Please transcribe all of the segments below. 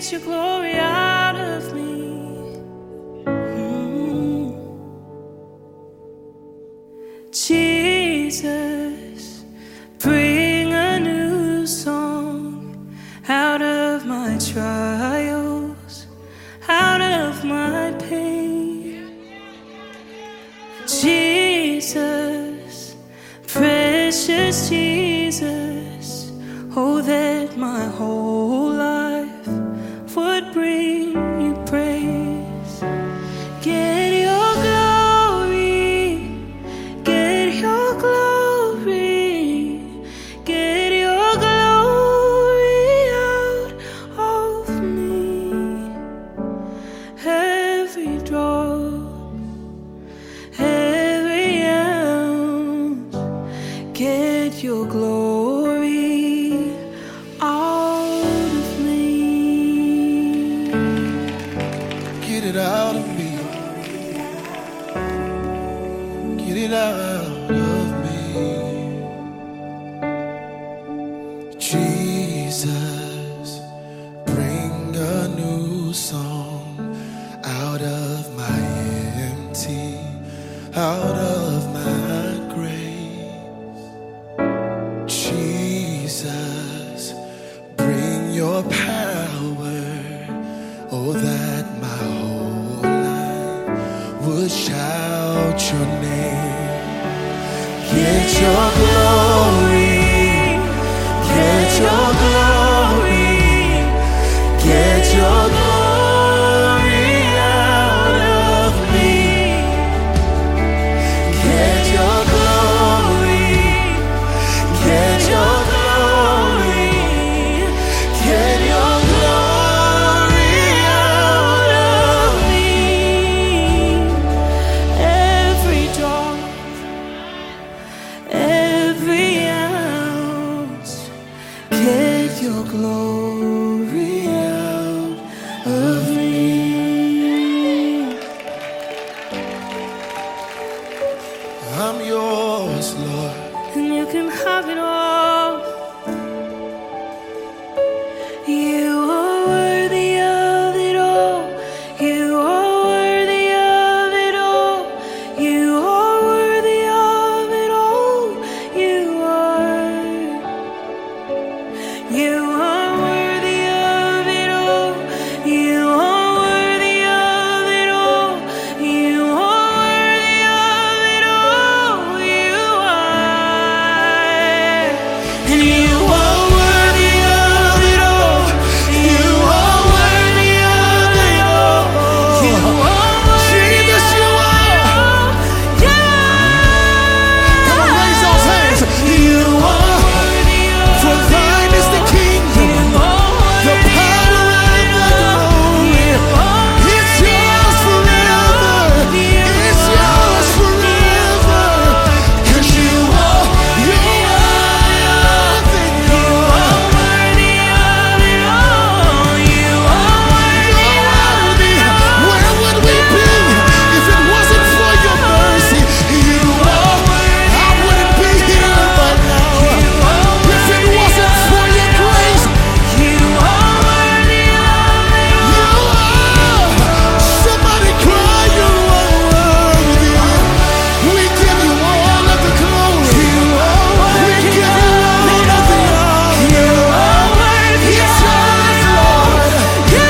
get your glory out of me. Jesus, bring a new song out of my trials, out of my pain. Jesus, precious Jesus, oh, that my whole life would bring you praise. Get your glory, get your glory, get your glory out of me. Every drop, every ounce, get your glory out of me. Get it out of me. Get it out of me. Jesus, bring a new song out of my empty, out of my grave. Jesus, bring your power, oh, that my whole life would shout your name. Get your glory, get your glory, get your glory out of me. Get your glory, get your glory, get your glory out of me. Every drop, every ounce, get your glory out of me. I'm yours, Lord. And you can have it all. You are worthy of it all. You are worthy of it all. You are worthy of it all. You are. You are worthy of it all. You are worthy of it all. You are worthy of it all. You are. And you are worthy of it all. You are worthy of it all. You are worthy Jesus, you of are. it all. Come on, raise those hands. You are worthy of For thine is the kingdom, the power and the glory. It's yours forever. It's yours forever. 'Cause you are everything. You are worthy of it all. You are worthy of it all. Where would we be if it wasn't for your mercy? You are. I wouldn't be here right now if it wasn't for your grace. You are worthy of it You are. Somebody cry, you are worthy. We give you all of the glory. We give you all of the honor. You are worthy It's yours, Lord. You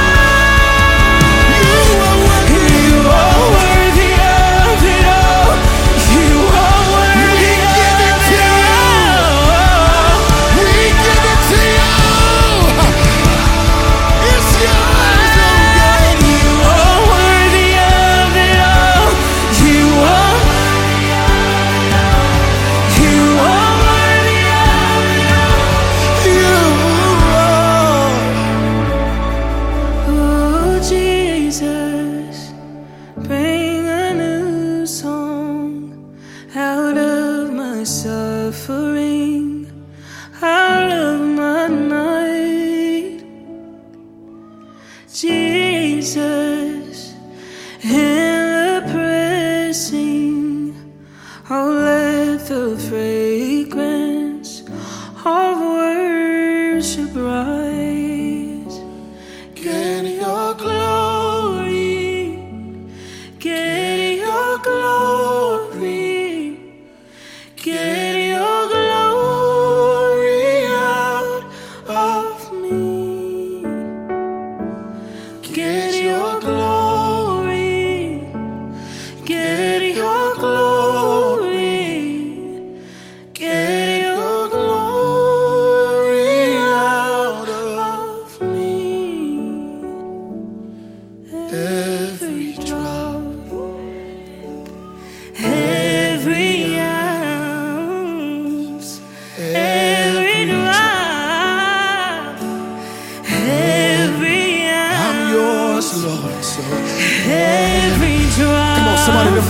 You are worthy. are worthy of it all. You are worthy We give it of to it you. all. We give it to you. It's yours, oh God. You are worthy of it all. You are. You are worthy of it all. You are. Oh, Jesus, bring a new song out of my suffering, out of my night. Jesus, in the pressing, oh, let the fragrance of worship rise.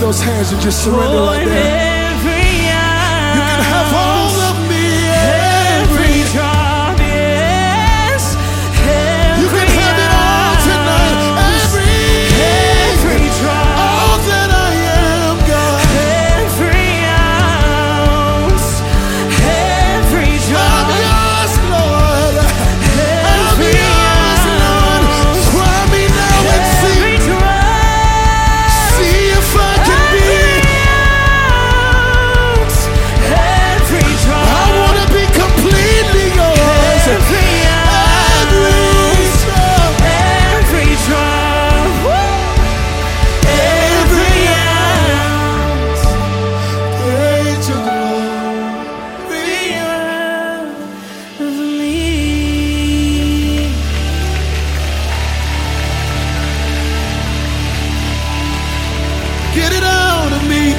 those hands and just surrender right there. You can have all of me, every drop, yes. You can have it all tonight, every drop, all that I am, God. Every ounce, every drop. I'm yours, Lord. I'm yours, Lord. Try me now and see. See if I can be. I want to be completely yours. Every drop, every drop, every ounce, great your glory of me. Get it out of me.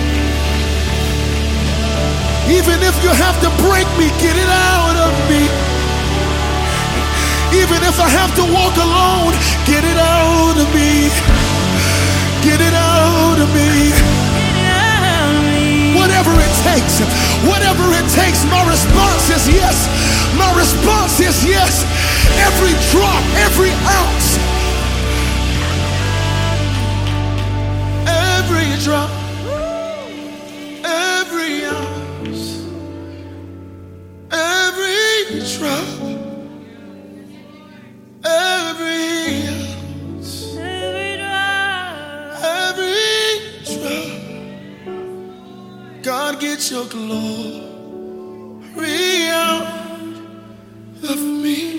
Even if you have to break me, get it out of me. Even if I have to walk alone, get it out of me. Get it out of me. Whatever it takes, whatever it takes, my response is yes. My response is yes. Every drop, every ounce, every drop, every ounce, every drop, every ounce, every drop. God, get your glory out of me.